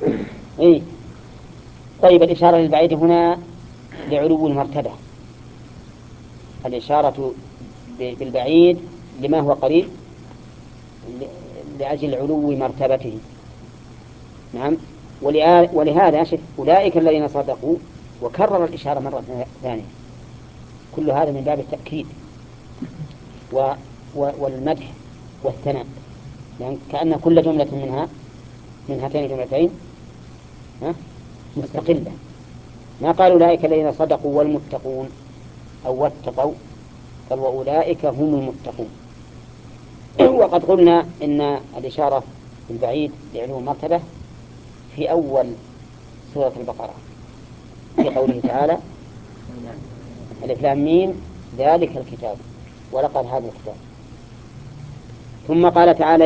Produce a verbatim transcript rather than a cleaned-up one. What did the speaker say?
إيه؟ طيب الإشارة للبعيد هنا لعلو المرتبة، الإشارة بالبعيد لما هو قريب لأجل علو مرتبته. نعم. ولهذا شف أولئك الذين صدقوا، وكرر الإشارة مرة ثانية، كل هذا من باب التأكيد و... و... والمدح والثناء، يعني كأن كل جملة منها من هاتين الجملتين مستقلة. ما قال أولئك الذين صدقوا والمتقون أو واتقوا، قال وأولئك هم المتقون. وقد قلنا إن الإشارة بالبعيد لعلو المرتبة في أول سورة البقرة في قوله تعالى ألف لام ميم ذلك الكتاب ولقد هذا الكتاب. ثم قال تعالى